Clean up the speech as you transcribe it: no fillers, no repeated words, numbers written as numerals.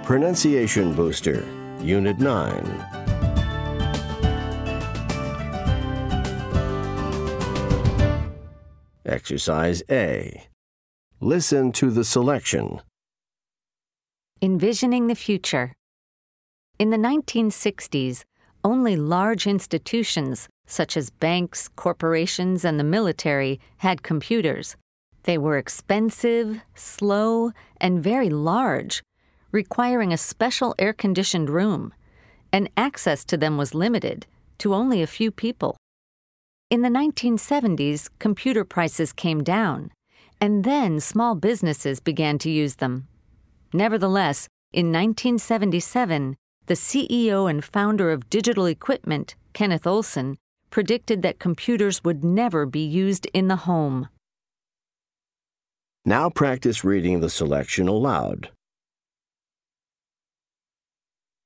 Pronunciation Booster, Unit 9. Exercise A. Listen to the selection. Envisioning the future. In the 1960s, only large institutions, such as banks, corporations, and the military, had computers. They were expensive, slow, and very large, requiring a special air-conditioned room, and access to them was limited to only a few people. In the 1970s, computer prices came down, and then small businesses began to use them. Nevertheless, in 1977, the CEO and founder of Digital Equipment, Kenneth Olson, predicted that computers would never be used in the home. Now practice reading the selection aloud.